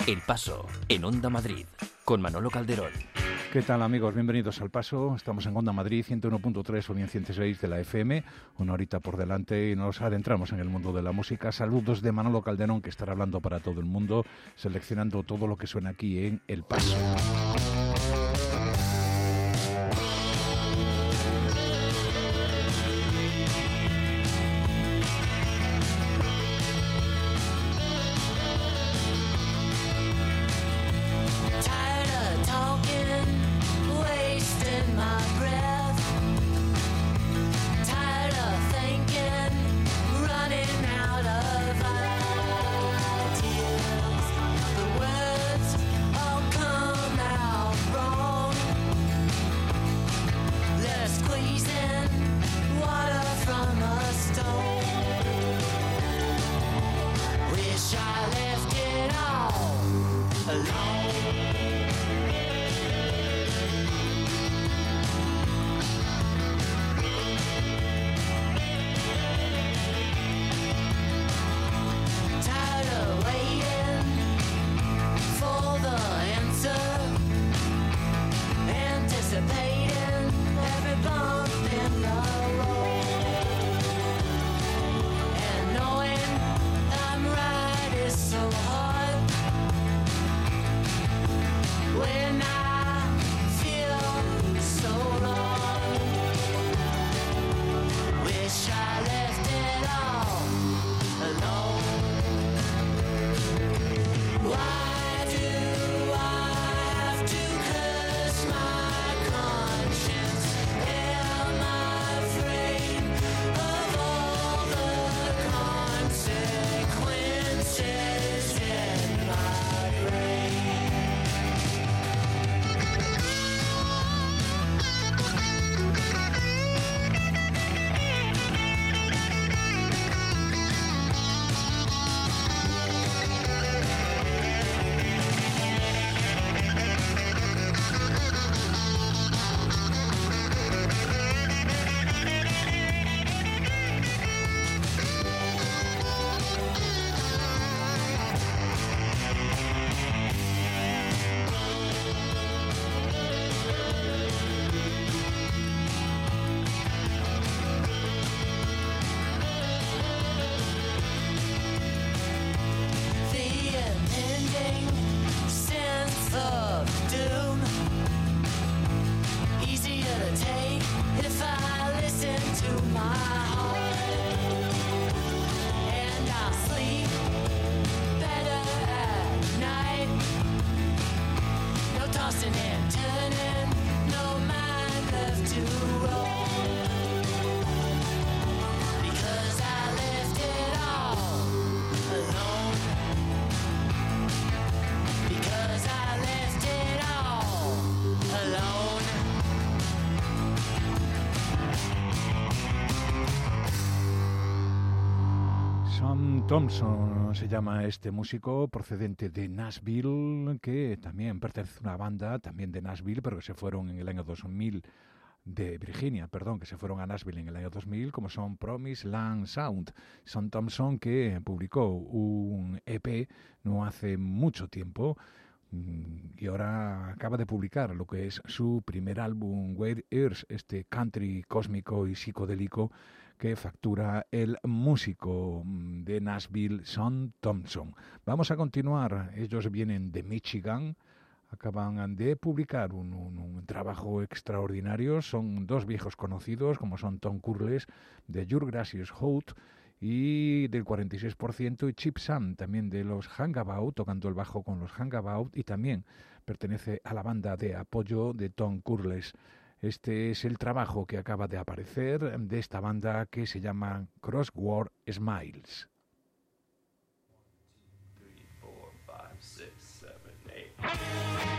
El Paso, en Onda Madrid, con Manolo Calderón. ¿Qué tal, amigos? Bienvenidos al Paso. Estamos en Onda Madrid, 101.3 o bien 106 de la FM, una horita por delante y nos adentramos en el mundo de la música. Saludos de Manolo Calderón, que estará hablando para todo el mundo, seleccionando todo lo que suena aquí en El Paso. Thompson se llama este músico procedente de Nashville, que también pertenece a una banda también de Nashville, pero que se fueron en el año 2000 de Virginia, que se fueron a Nashville en el año 2000, como son Promised Land Sound. Son Thompson, que publicó un EP no hace mucho tiempo y ahora acaba de publicar lo que es su primer álbum, Where Earth, este country cósmico y psicodélico que factura el músico de Nashville, Son Thompson. Vamos a continuar. Ellos vienen de Michigan, acaban de publicar un trabajo extraordinario. Son dos viejos conocidos, como son Tom Curles, de Your Gracious Hout, y del 46%, y Chip Sam, también de los Hangabout, tocando el bajo con los Hangabout, y también pertenece a la banda de apoyo de Tom Curles. Este es el trabajo que acaba de aparecer de esta banda que se llama Crossword Smiles. 1, 2, 3, 4, 5, 6,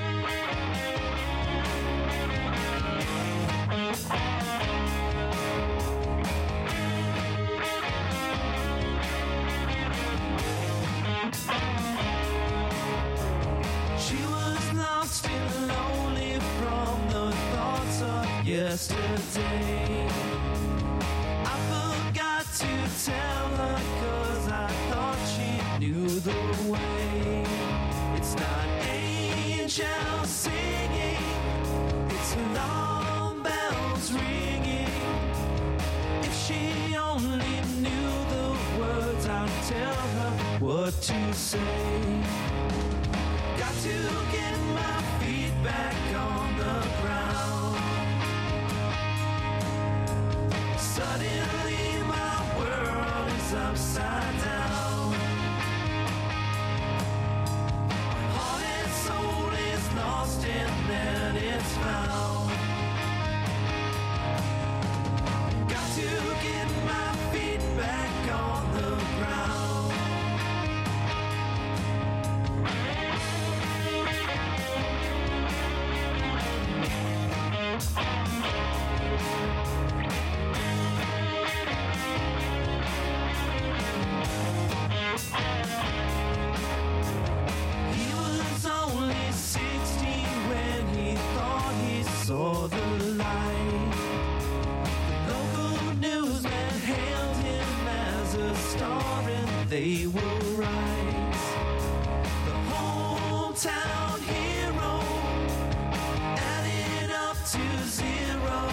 7, 8. She was lost and lonely from the thoughts of yesterday. I forgot to tell her 'cause I thought she knew the way. It's not angels singing, it's alarm bells ringing. If she only knew the words, I'd tell her what to say. Got to get my feet back on the ground. Suddenly my world is upside down. My heart and soul is lost and then it's found. Got to get my feet back on the ground. He was only 16 when he thought he saw the light. The local newsman hailed him as a star and they will rise. The hometown hero added up to 0.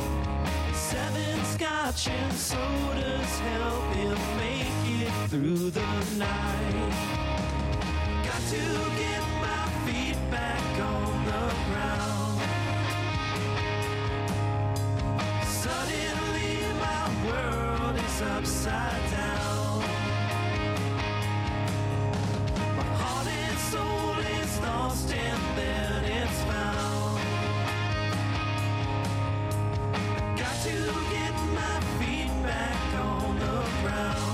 7 scotch and sodas help him make it through the night. Got to get my feet back on the ground. Suddenly my world is upside down. My heart and soul is lost and then it's found. Got to get my feet back on the ground.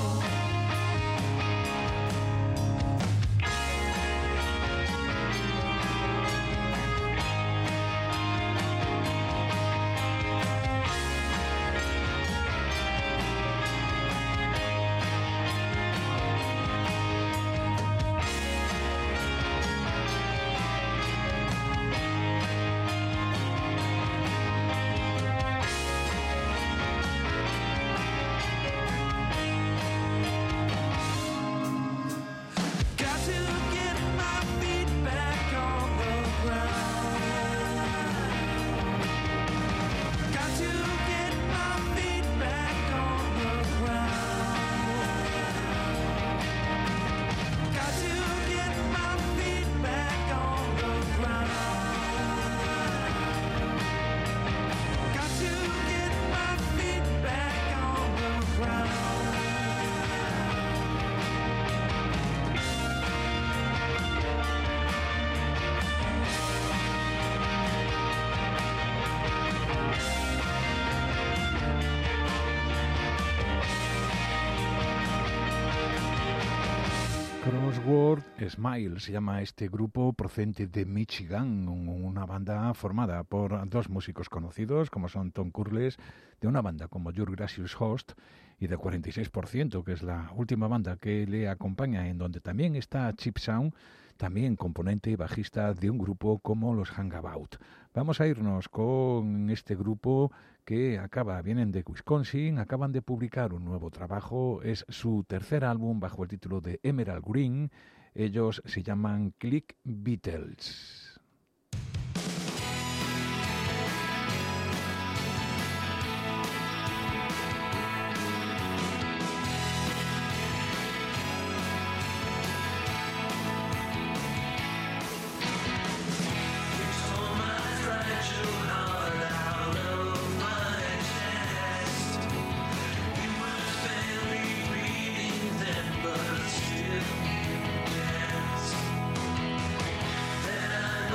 Got to get my feet back on the ground. Got to get my feet back on the ground. Got to get my feet back on the ground. Got to get my feet back on the ground. Crossword Smile se llama este grupo procedente de Michigan, una banda formada por 2 músicos conocidos como son Tom Curles, de una banda como Your Gracious Host, y de 46%, que es la última banda que le acompaña, en donde también está Chip Sound, también componente y bajista de un grupo como los Hangabout. Vamos a irnos con este grupo que vienen de Wisconsin, acaban de publicar un nuevo trabajo, es su tercer álbum bajo el título de Emerald Green. Ellos se llaman Click Beatles. Then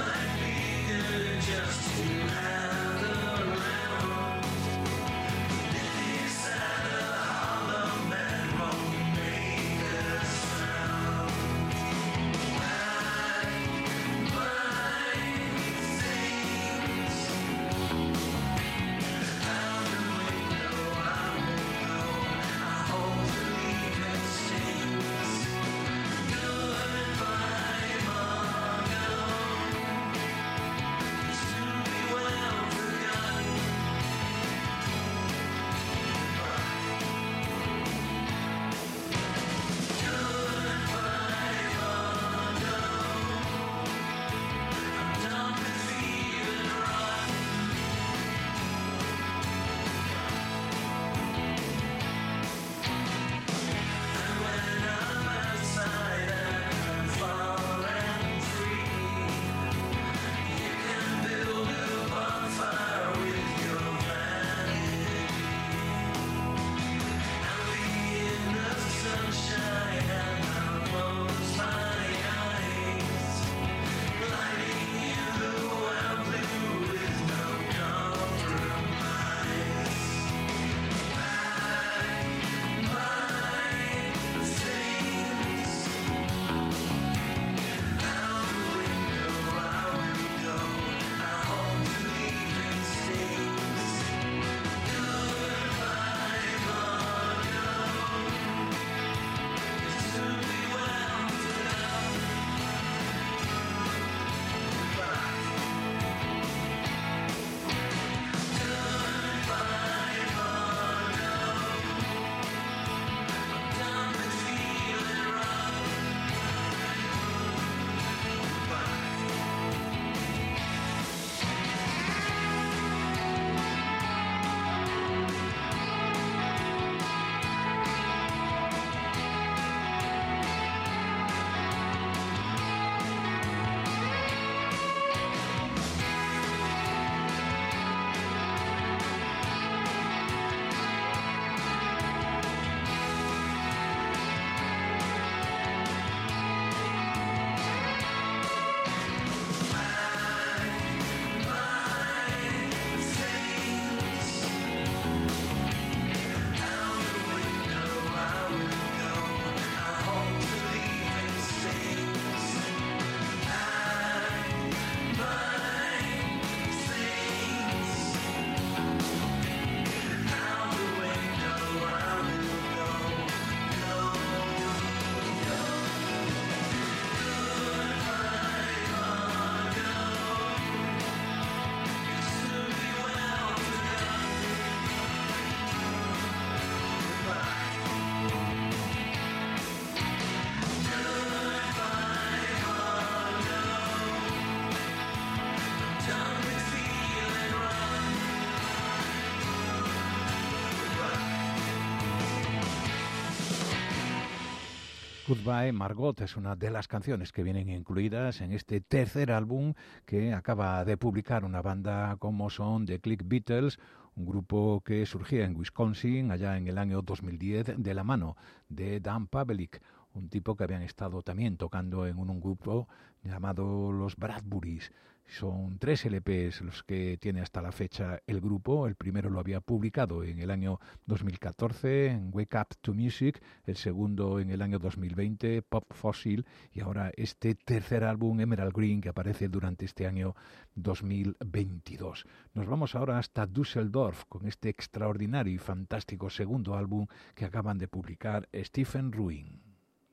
Goodbye Margot es una de las canciones que vienen incluidas en este tercer álbum que acaba de publicar una banda como son The Click Beatles, un grupo que surgía en Wisconsin allá en el año 2010 de la mano de Dan Pavlik, un tipo que habían estado también tocando en un grupo llamado los Bradburys. Son 3 LPs los que tiene hasta la fecha el grupo. El primero lo había publicado en el año 2014 en Wake Up to Music, el segundo en el año 2020, Pop Fossil, y ahora este tercer álbum, Emerald Green, que aparece durante este año 2022. Nos vamos ahora hasta Düsseldorf con este extraordinario y fantástico segundo álbum que acaban de publicar Stephen Ruin.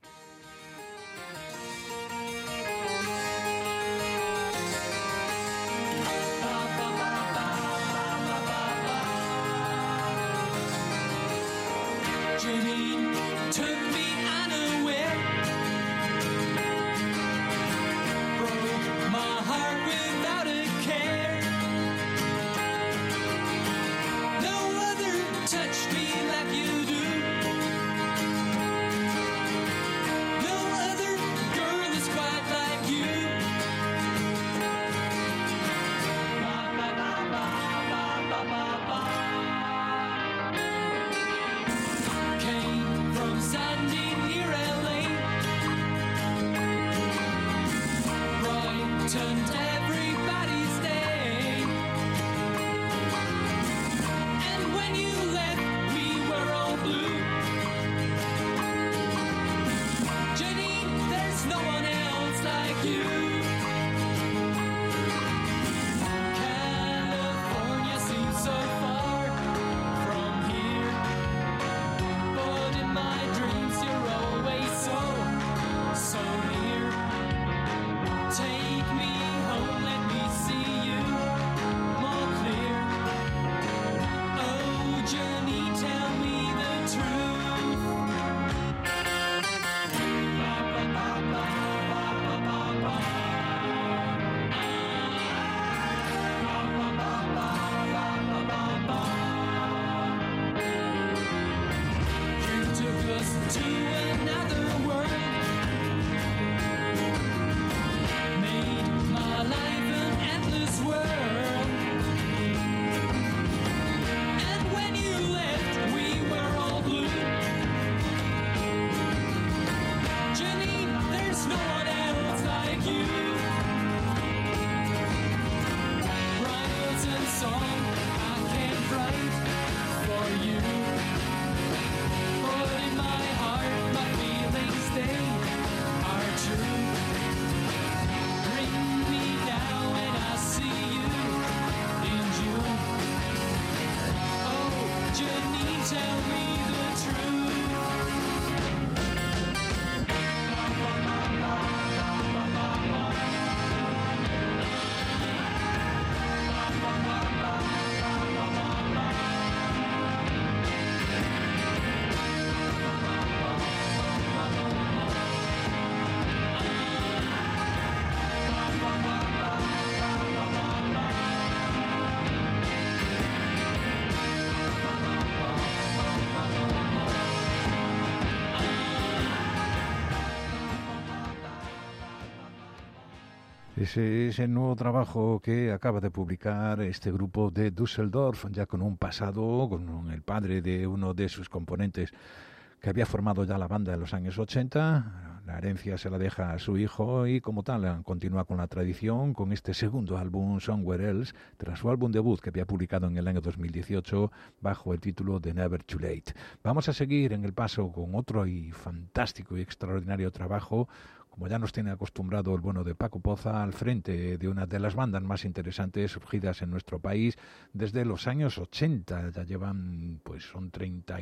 Ese es el nuevo trabajo que acaba de publicar este grupo de Düsseldorf, ya con un pasado, con el padre de uno de sus componentes que había formado ya la banda en los años 80. La herencia se la deja a su hijo y como tal continúa con la tradición con este segundo álbum, Somewhere Else, tras su álbum debut que había publicado en el año 2018 bajo el título de Never Too Late. Vamos a seguir en el paso con otro y fantástico y extraordinario trabajo, como ya nos tiene acostumbrado el bueno de Paco Poza, al frente de una de las bandas más interesantes surgidas en nuestro país desde los años 80. Ya llevan, pues son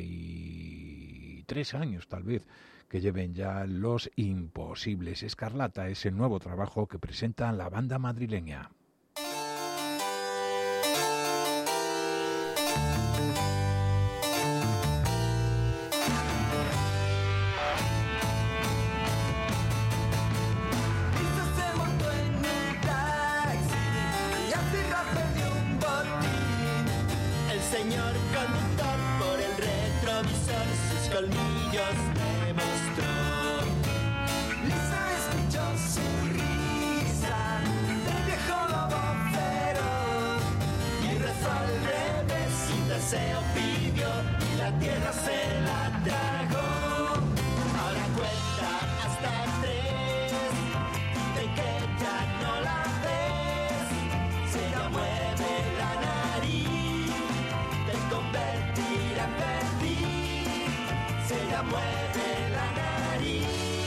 33 años tal vez, que lleven ya Los Imposibles. Escarlata es el nuevo trabajo que presenta la banda madrileña. Señor conductor por el retrovisor sus colmillos me mostró. se oprimió y la tierra se la tragó. Ahora cuenta hasta 3, de que ya no la ves. Si ella mueve la nariz, te convertirá en perdiz. Si ella mueve la nariz.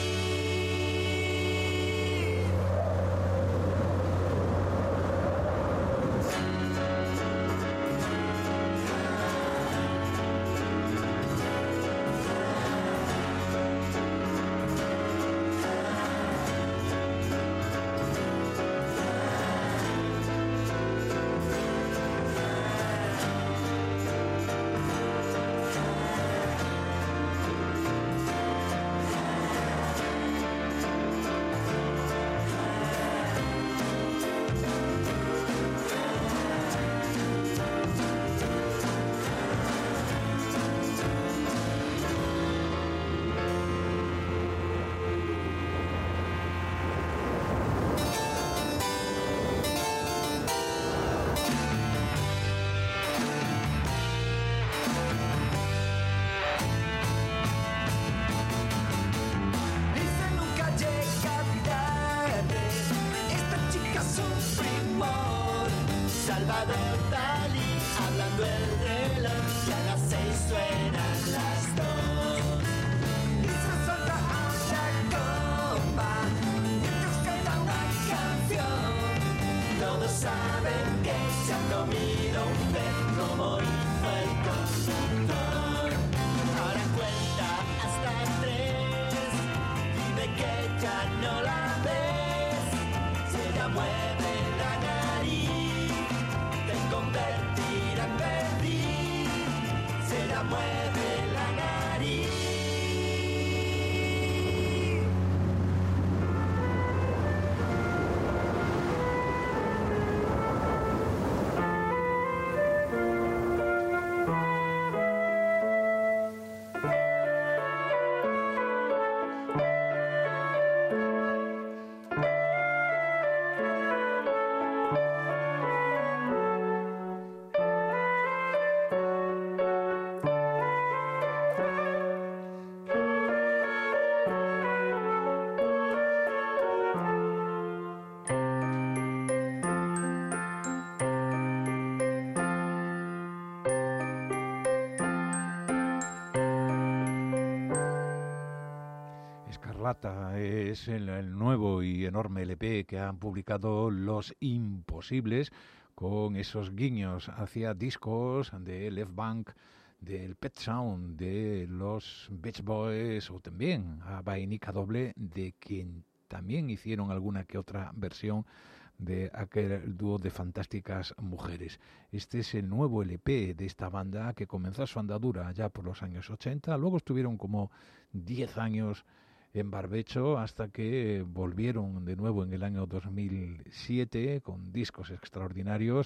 Salvador Dalí, hablando el reloj, y a las 6 suenan las 2. Y se suelta a la copa, mientras canta una canción. Todos saben que se han comido un pez como hizo el conductor. Ahora cuenta hasta 3, dime que ya no la ves. Si ella mueve la nariz, convertirá en perdiz. Se la mueve la nariz. Escarlata es el nuevo y enorme LP que han publicado Los Imposibles, con esos guiños hacia discos de Left Bank, del Pet Sound, de los Beach Boys, o también a Vainica Doble, de quien también hicieron alguna que otra versión de aquel dúo de fantásticas mujeres. Este es el nuevo LP de esta banda, que comenzó su andadura ya por los años 80, luego estuvieron como 10 años en barbecho hasta que volvieron de nuevo en el año 2007 con discos extraordinarios,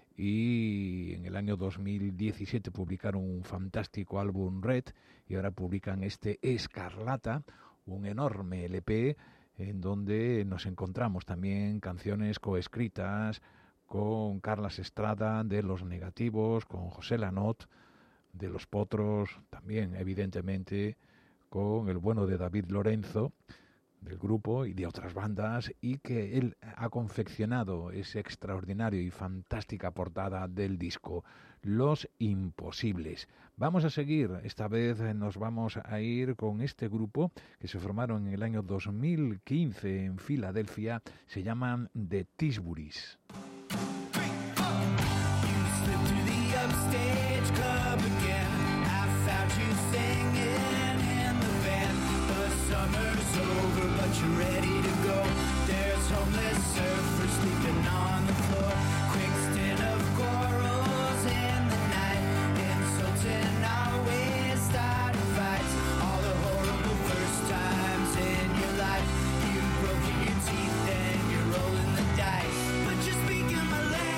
y en el año 2017 publicaron un fantástico álbum Red, y ahora publican este Escarlata, un enorme LP en donde nos encontramos también canciones coescritas con Carlas Estrada de Los Negativos, con José Lanot de Los Potros, también evidentemente con el bueno de David Lorenzo del grupo y de otras bandas, y que él ha confeccionado esa extraordinaria y fantástica portada del disco Los Imposibles. Vamos a seguir, esta vez nos vamos a ir con este grupo que se formaron en el año 2015 en Filadelfia, se llaman The Tisburys. Summer's over, but you're ready to go. There's homeless surfers sleeping on the floor. Quick stint of quarrels in the night. Insulting always starting fights. All the horrible first times in your life. You've broken your teeth and you're rolling the dice. But you're speaking my language.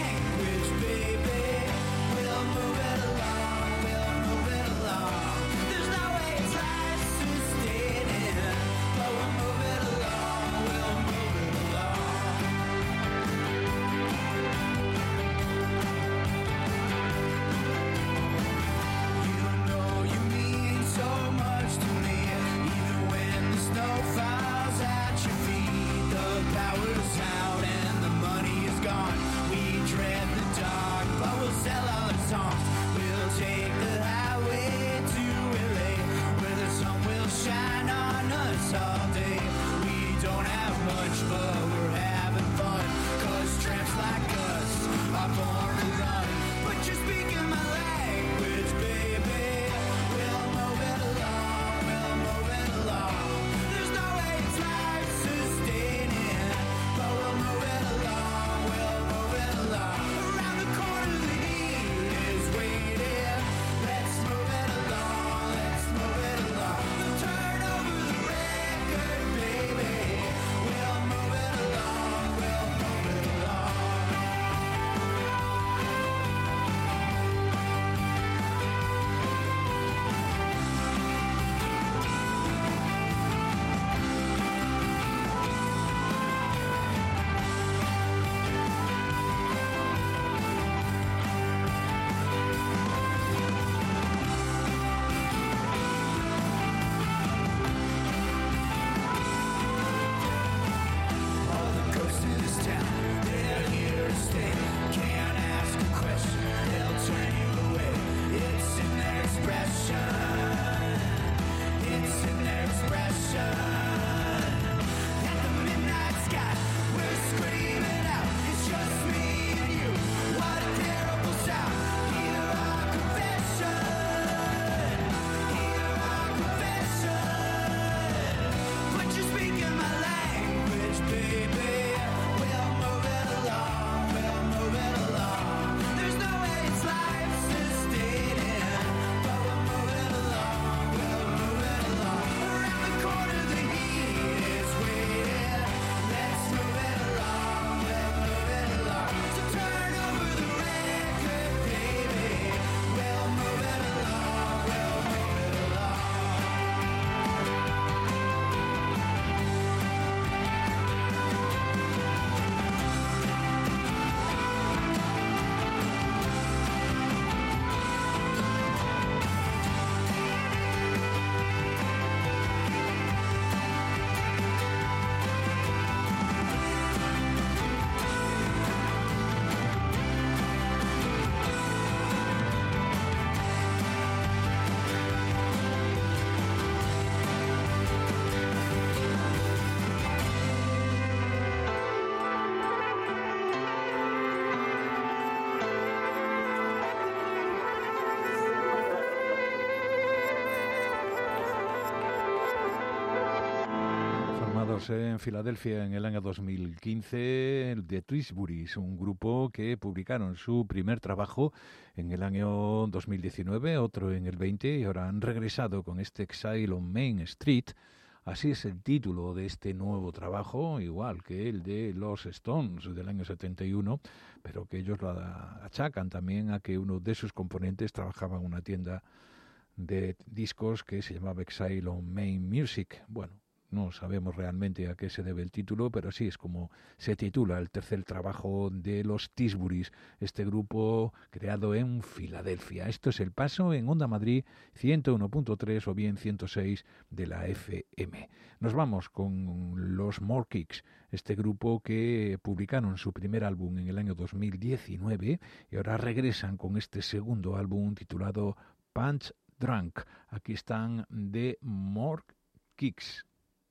nacidos en Filadelfia en el año 2015, The Twisburies, un grupo que publicaron su primer trabajo en el año 2019, otro en el 20, y ahora han regresado con este Exile on Main Street. Así es el título de este nuevo trabajo, igual que el de los Stones del año 71, pero que ellos lo achacan también a que uno de sus componentes trabajaba en una tienda de discos que se llamaba Exile on Main Music. Bueno, no sabemos realmente a qué se debe el título, pero sí es como se titula el tercer trabajo de los Twisburies, este grupo creado en Filadelfia. Esto es El Paso en Onda Madrid 101.3 o bien 106 de la FM. Nos vamos con los More Kicks, este grupo que publicaron su primer álbum en el año 2019 y ahora regresan con este segundo álbum titulado Punch Drunk. Aquí están The More Kicks.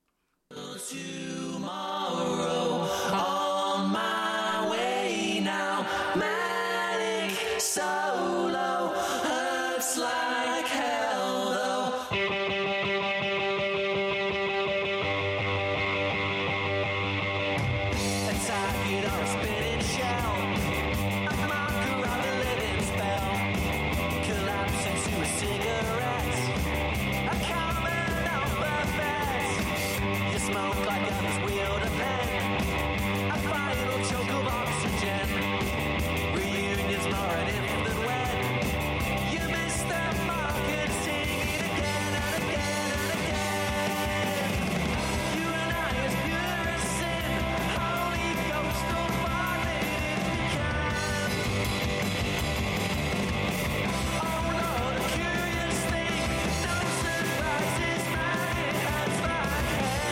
Tomorrow, on my way now, manic solo, hurts like hell though. A target or a spinning shell, a marker of a living spell, collapse into a cigarette, a common alphabet. You smoke like others wield a pen, a final choke of oxygen. Reunion's more an if than when. You miss the mark and sing it again and again and again. You and I as pure as sin, Holy Ghost will fall in if we can. Oh Lord, a curious thing, no surprises, man, it hurts like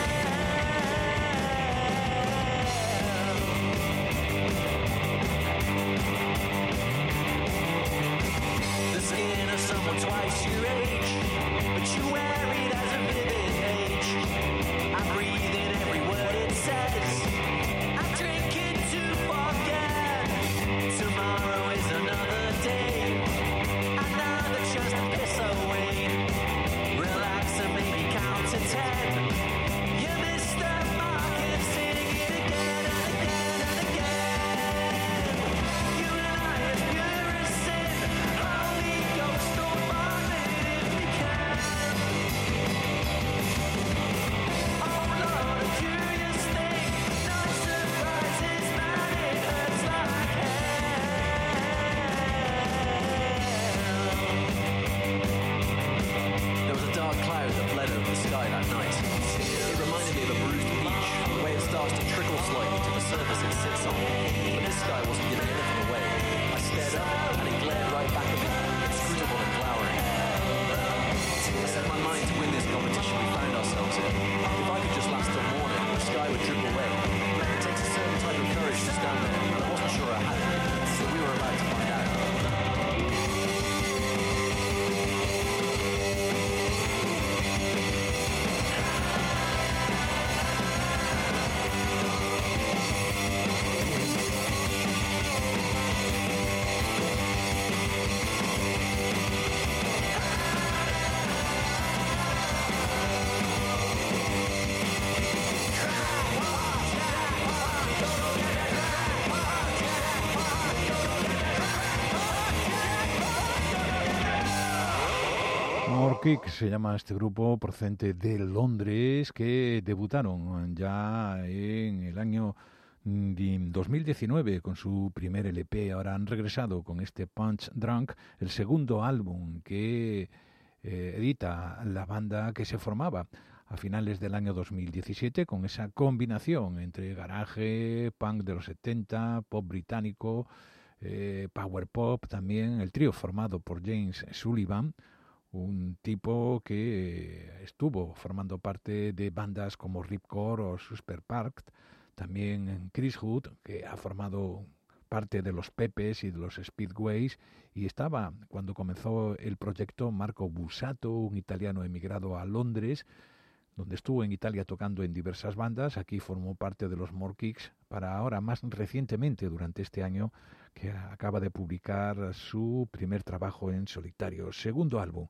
the skin of someone twice your age, but you wear it as a vivid page. I breathe in every word it says, I drink it to forget. Tomorrow is another day, another chance to piss away. Relax and maybe count to 10. You miss the mark and sing it again and again and again. You and I as pure as sin, Holy Ghost will fall in if we can. Oh Lord, a curious thing, no surprises, man, it hurts like hell. There was a dark cloud that bled over the sky that night. It reminded me of a bruised peach, the way it starts to trickle slightly to the surface it sits on. But this sky wasn't giving anything away. I stared up and it glared right back at me, inscrutable and glowering. I set my mind to win this competition we found ourselves in. If I could just last till morning, the sky would drip away. It takes a certain type of courage to stand there, and I wasn't sure I had it, so we were about to find out. More Kicks se llama este grupo procedente de Londres que debutaron ya en el año 2019 con su primer LP. Ahora han regresado con este Punch Drunk, el segundo álbum que edita la banda que se formaba a finales del año 2017 con esa combinación entre garaje, punk de los 70, pop británico, power pop también, el trío formado por James Sullivan, un tipo que estuvo formando parte de bandas como Ripcord o Superpark, también Chris Hood, que ha formado parte de los Pepes y de los Speedways, y estaba, cuando comenzó el proyecto, Marco Bussato, un italiano emigrado a Londres, donde estuvo en Italia tocando en diversas bandas. Aquí formó parte de los More Kicks, para ahora, más recientemente, durante este año, que acaba de publicar su primer trabajo en solitario, segundo álbum,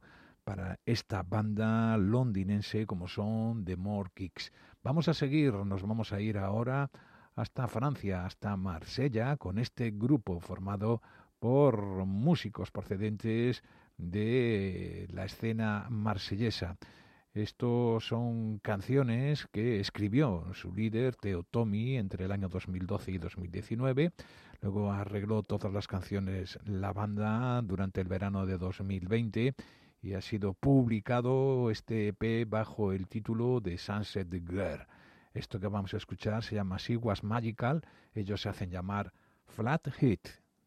para esta banda londinense como son The More Kicks. Vamos a seguir, nos vamos a ir ahora hasta Francia, hasta Marsella, con este grupo formado por músicos procedentes de la escena marsellesa. Estos son canciones que escribió su líder, Theo Tommy, entre el año 2012 y 2019. Luego arregló todas las canciones la banda durante el verano de 2020 y ha sido publicado este EP bajo el título de Sunset Girl. Esto que vamos a escuchar se llama She Was Magical. Ellos se hacen llamar Flat Hit.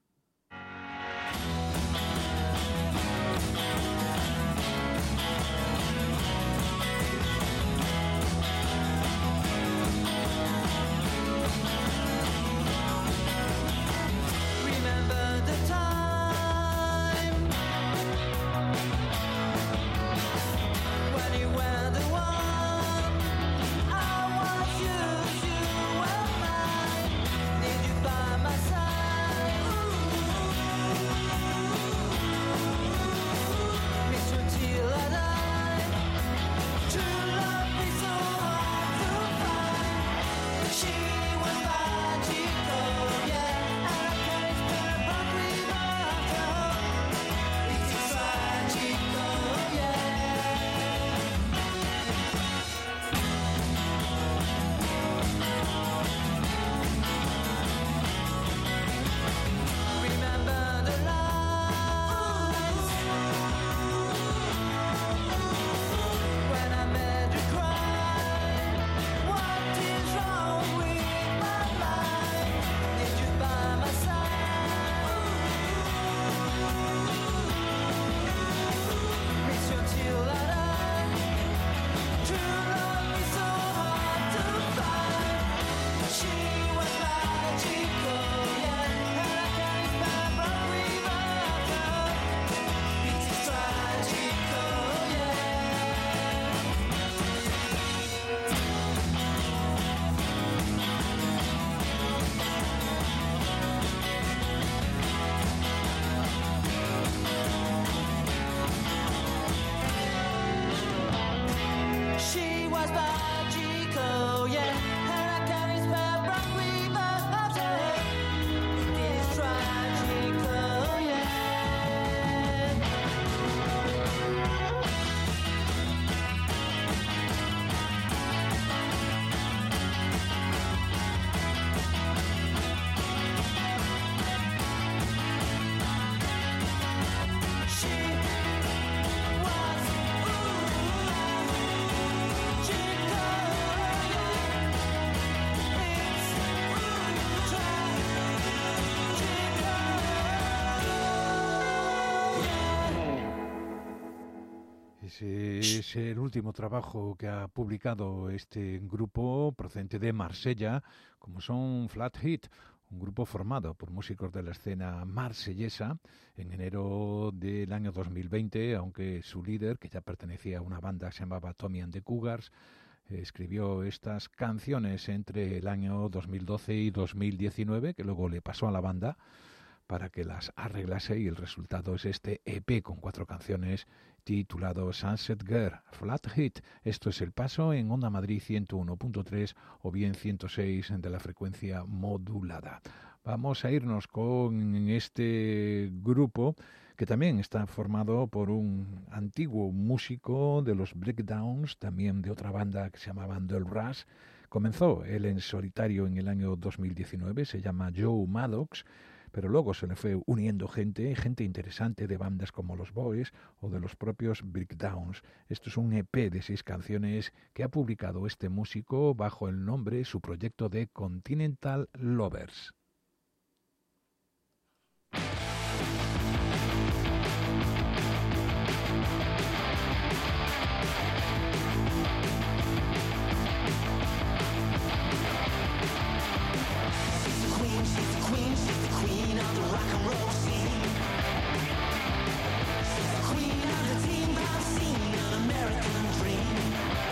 Ese es el último trabajo que ha publicado este grupo procedente de Marsella, como son Flat Hit, un grupo formado por músicos de la escena marsellesa en enero del año 2020, aunque su líder, que ya pertenecía a una banda que se llamaba Tommy and the Cougars, escribió estas canciones entre el año 2012 y 2019, que luego le pasó a la banda para que las arreglase, y el resultado es este EP con 4 canciones titulado Sunset Girl, Flat Hit. Esto es El Paso en Onda Madrid 101.3 o bien 106 de la frecuencia modulada. Vamos a irnos con este grupo que también está formado por un antiguo músico de los Breakdowns, también de otra banda que se llamaba The Rush. Comenzó él en solitario en el año 2019, se llama Joe Maddox, pero luego se le fue uniendo gente interesante de bandas como los Boys o de los propios Breakdowns. Esto es un EP de 6 canciones que ha publicado este músico bajo el nombre, su proyecto de Continental Lovers.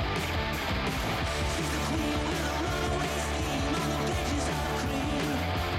She's the queen with a runaway scheme on the pages of cream.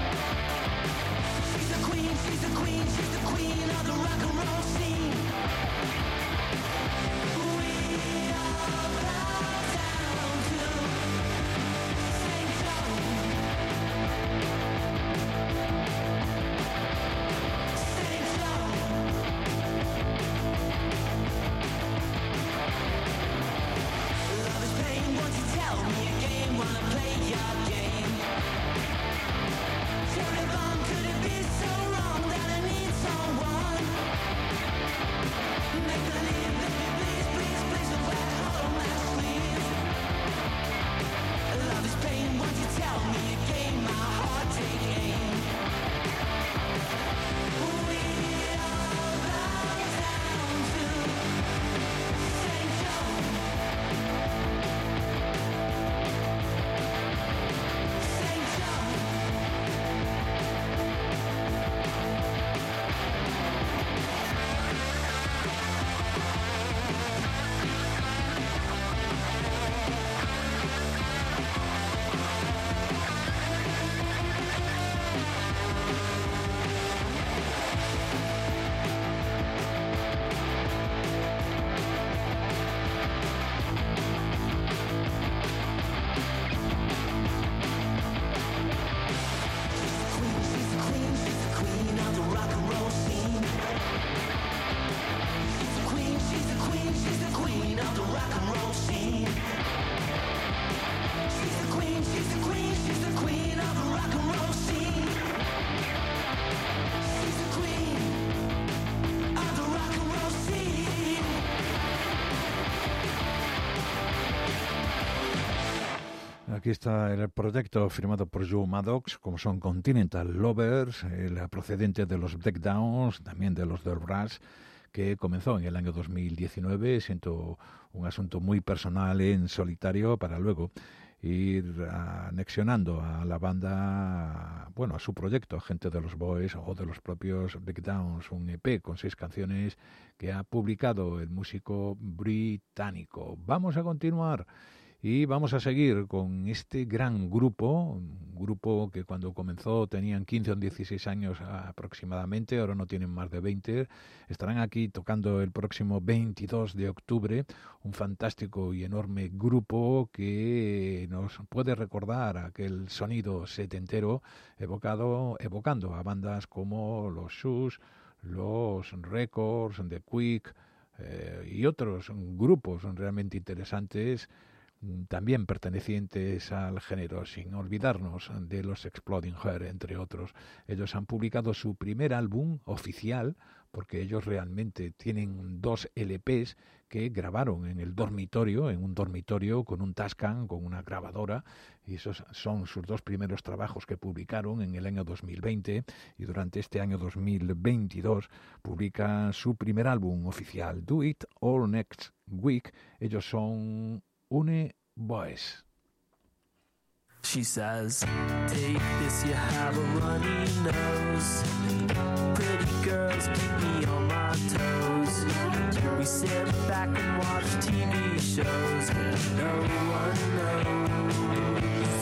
aquí está el proyecto firmado por Joe Maddox, como son Continental Lovers, el procedente de los Breakdowns, también de los The Rush, que comenzó en el año 2019, siendo un asunto muy personal en solitario, para luego ir anexionando a la banda, bueno, a su proyecto, Gente de los Boys o de los propios Breakdowns, un EP con 6 canciones que ha publicado el músico británico. Vamos a continuar y vamos a seguir con este gran grupo, un grupo que cuando comenzó tenían 15 o 16 años aproximadamente, ahora no tienen más de 20. Estarán aquí tocando el próximo 22 de octubre, un fantástico y enorme grupo que nos puede recordar aquel sonido setentero evocando a bandas como los Shoes, los Records, The Quick y otros grupos realmente interesantes, también pertenecientes al género, sin olvidarnos de los Exploding Heart, entre otros. Ellos han publicado su primer álbum oficial, porque ellos realmente tienen 2 LPs que grabaron en el dormitorio, en un dormitorio con un Tascam, con una grabadora, y esos son sus 2 primeros trabajos que publicaron en el año 2020, y durante este año 2022 publican su primer álbum oficial, Do It All Next Week. Ellos son Une Boys. She says, take this, you have a runny nose. Pretty girls keep me on my toes. We sit back and watch TV shows and no one knows.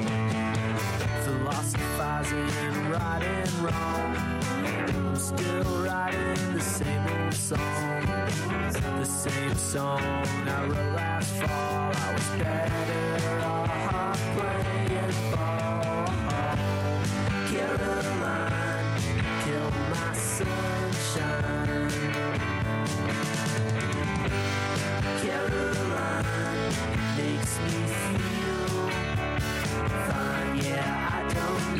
Philosophizing right and wrong. I'm still writing the same old song. The same song I wrote last fall. I was better off playing ball. Caroline killed my sunshine. Caroline makes me feel fine. Yeah, I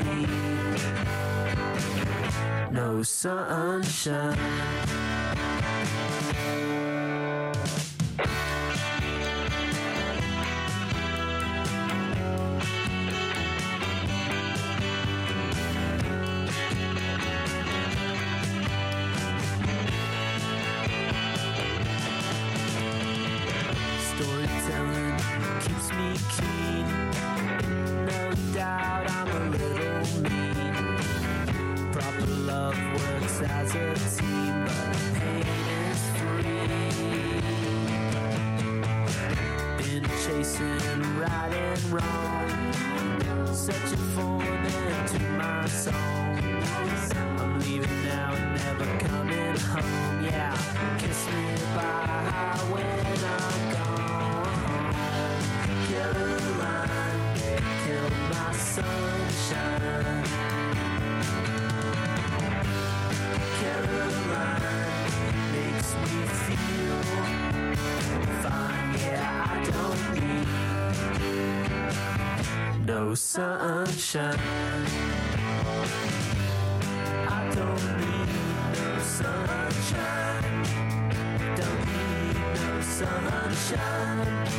don't need no sunshine. Storytelling keeps me keen. No doubt I'm a little mean. Proper love works as a team, but pain is free. Been chasing right and wrong, searching for an end to my song. I'm leaving now and never coming home. Yeah, kiss me bye when I'm gone. Caroline killed my sunshine. Caroline makes me feel fine. Yeah, I don't need no sunshine. I don't need no sunshine. Don't need no sunshine.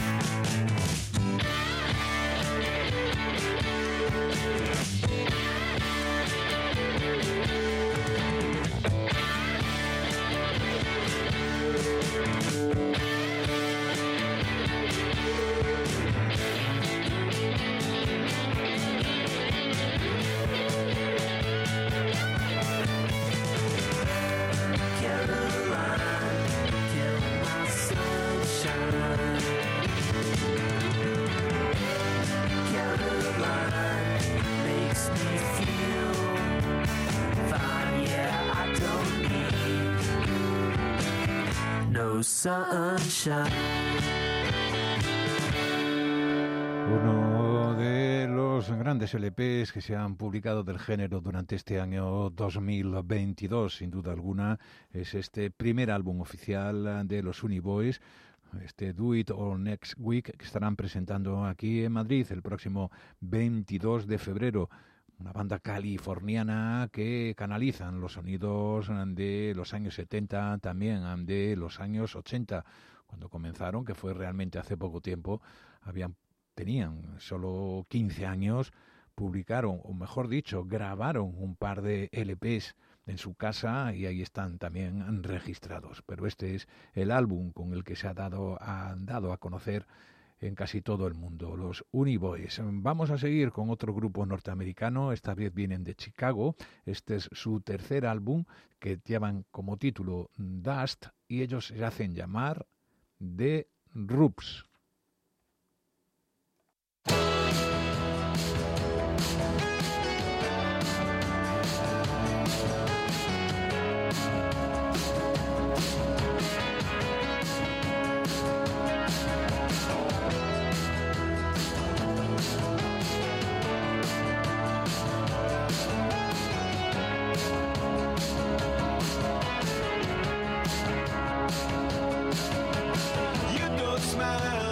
Sunshine. Uno de los grandes LPs que se han publicado del género durante este año 2022, sin duda alguna, es este primer álbum oficial de los Uni Boys, este Do It All Next Week, que estarán presentando aquí en Madrid el próximo 22 de febrero. Una banda californiana que canalizan los sonidos de los años 70, también de los años 80, cuando comenzaron, que fue realmente hace poco tiempo. Habían tenían solo 15 años, publicaron, o mejor dicho, grabaron un par de LPs en su casa y ahí están también registrados. Pero este es el álbum con el que se han dado a conocer en casi todo el mundo, los Uniboys. Vamos a seguir con otro grupo norteamericano, esta vez vienen de Chicago. Este es su tercer álbum, que llevan como título Dust, y ellos se hacen llamar The Roots. You don't smile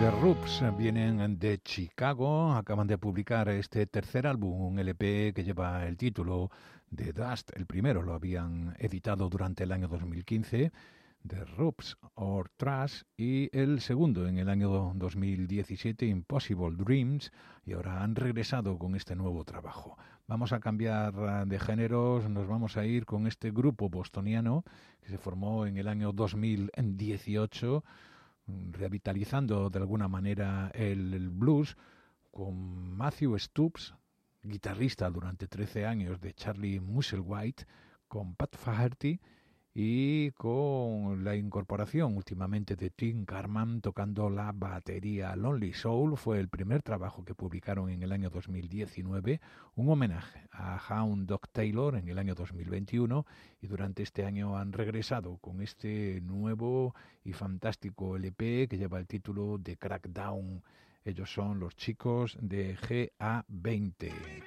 The Roots vienen de Chicago, acaban de publicar este tercer álbum, un LP que lleva el título de Dust. El primero lo habían editado durante el año 2015, The Roots or Trash, y el segundo en el año 2017, Impossible Dreams, y ahora han regresado con este nuevo trabajo. Vamos a cambiar de géneros, nos vamos a ir con este grupo bostoniano que se formó en el año 2018, revitalizando de alguna manera el blues, con Matthew Stoops, guitarrista durante 13 años de Charlie Musselwhite, con Pat Faherty y con la incorporación últimamente de Tim Carman tocando la batería. Lonely Soul fue el primer trabajo que publicaron en el año 2019, un homenaje a Hound Dog Taylor en el año 2021, y durante este año han regresado con este nuevo y fantástico LP que lleva el título de Crackdown. Ellos son los chicos de GA20.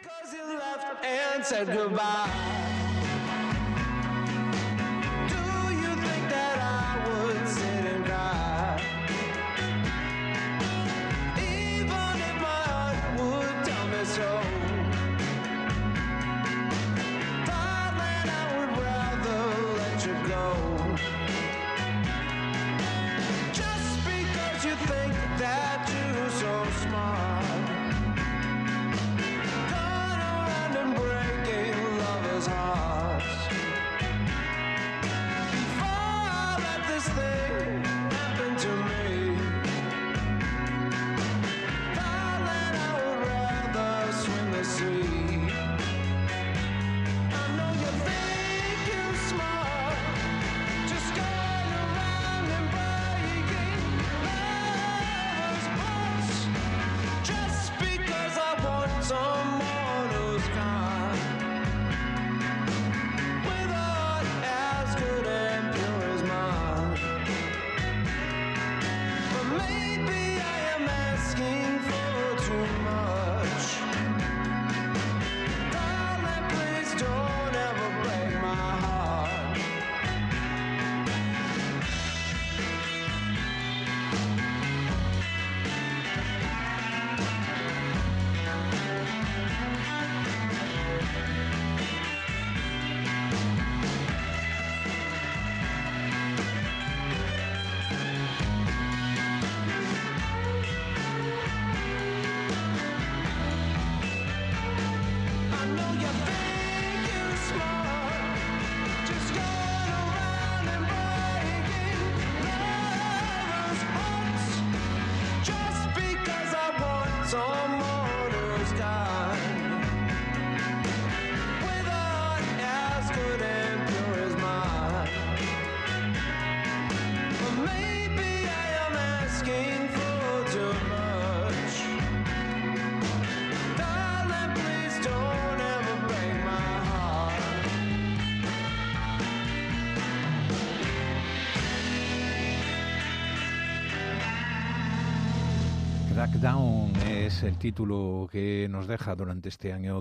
Crackdown es el título que nos deja durante este año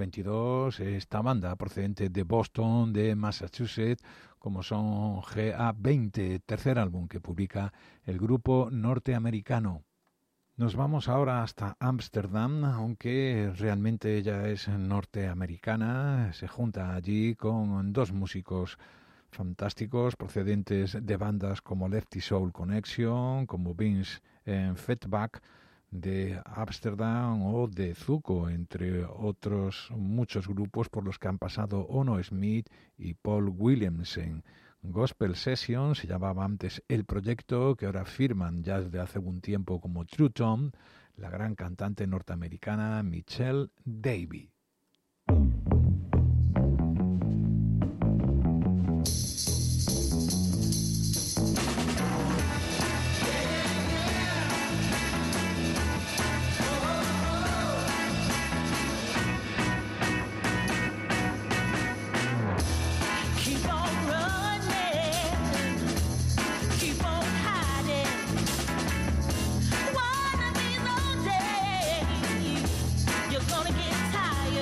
2022 esta banda procedente de Boston, de Massachusetts, como son GA20, tercer álbum que publica el grupo norteamericano. Nos vamos ahora hasta Ámsterdam, aunque realmente ella es norteamericana. Se junta allí con dos músicos fantásticos procedentes de bandas como Lefty Soul Connection, como Vince Fetback de Ámsterdam o de Zuko, entre otros muchos grupos por los que han pasado Ono Smith y Paul Williamson. Gospel Session se llamaba antes el proyecto, que ahora firman ya desde hace un tiempo como True Tom, la gran cantante norteamericana Michelle Davy. You're gonna get tired.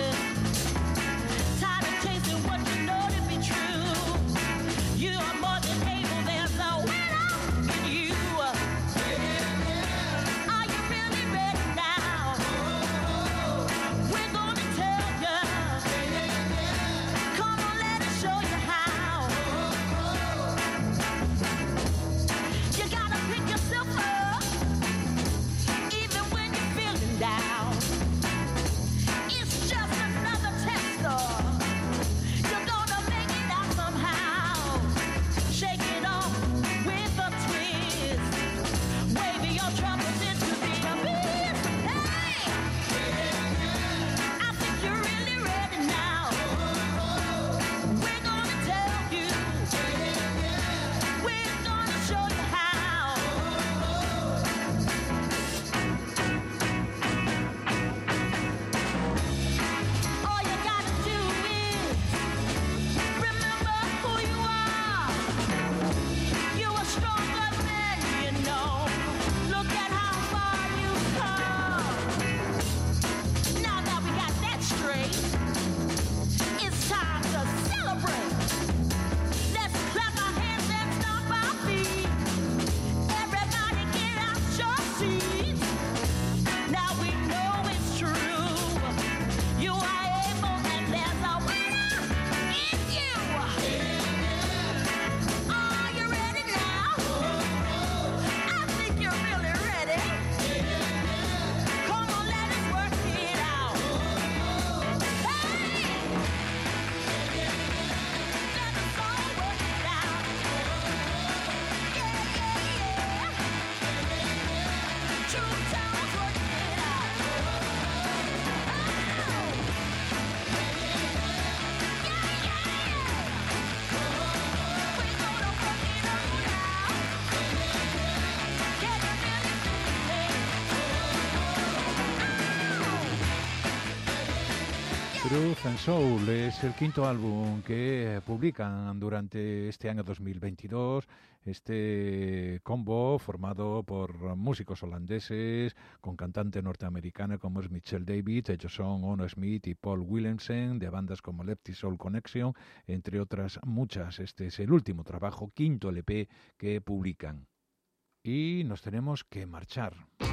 and Soul es el quinto álbum que publican durante este año 2022. Este combo formado por músicos holandeses con cantante norteamericana como es Michelle David. Ellos son Ono Smith y Paul Willemsen, de bandas como Lefty Soul Connection, entre otras muchas. Este es el último trabajo, quinto LP que publican. Y nos tenemos que marchar.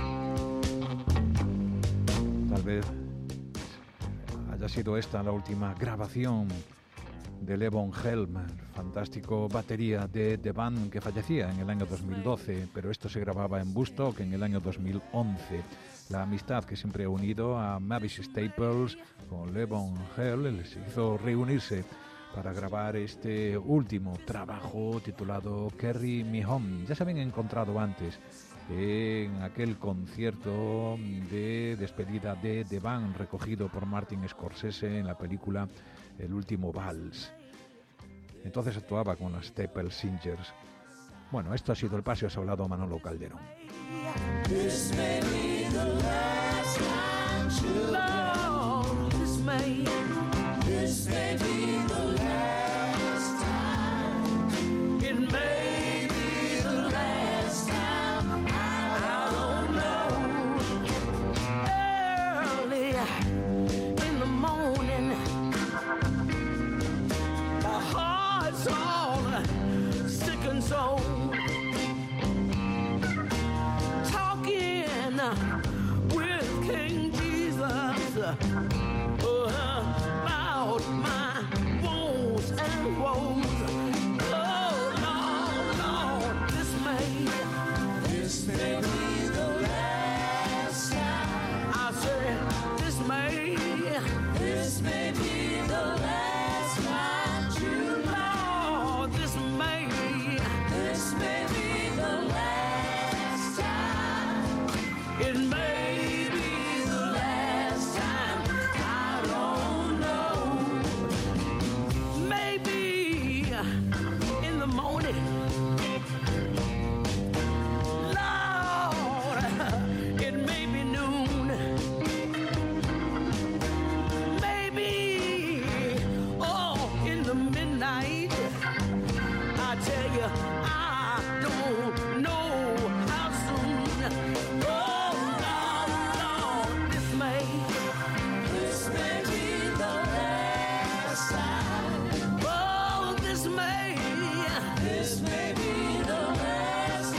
Tal vez haya sido esta la última grabación de Levon Helm, fantástico batería de The Band, que fallecía en el año 2012, pero esto se grababa en Woodstock en el año 2011. La amistad que siempre ha unido a Mavis Staples con Levon Helm les hizo reunirse para grabar este último trabajo titulado Carry Me Home. Ya se habían encontrado antes en aquel concierto de despedida de The Band recogido por Martin Scorsese en la película El último vals. Entonces actuaba con las Staple Singers. Bueno, esto ha sido el Paseo Hablado a Manolo Calderón. This may be the last time, Lord, this may be the last time. It may be the last time. I don't know. Early in the morning, my heart's all sick and soul. With King Jesus about my woes and woes. Oh Lord, Lord, this may be the last time. I said this may be the last time. True Lord, this may be the last time. It may be the last time, I don't know. Maybe in the morning, Lord, it may be noon. Maybe, in the midnight, I tell you, I don't know how soon. This may be the last time. Oh, this may be the last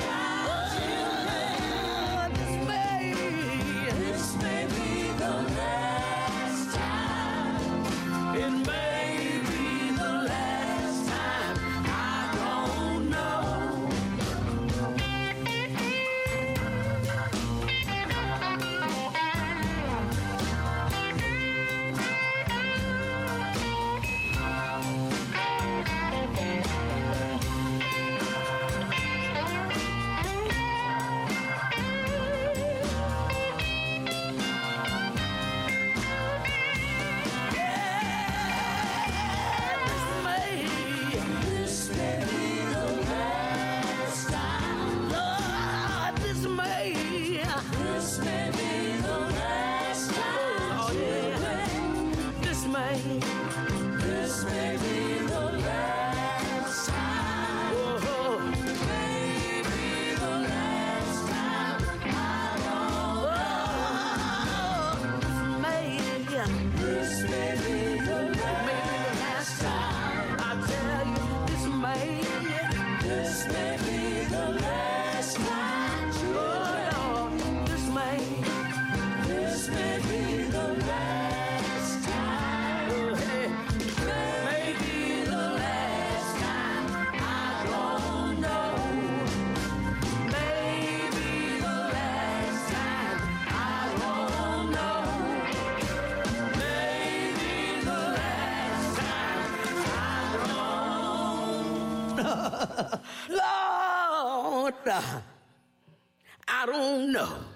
time. This may be the last time. It may be the last time. I don't know. Lord, I don't know.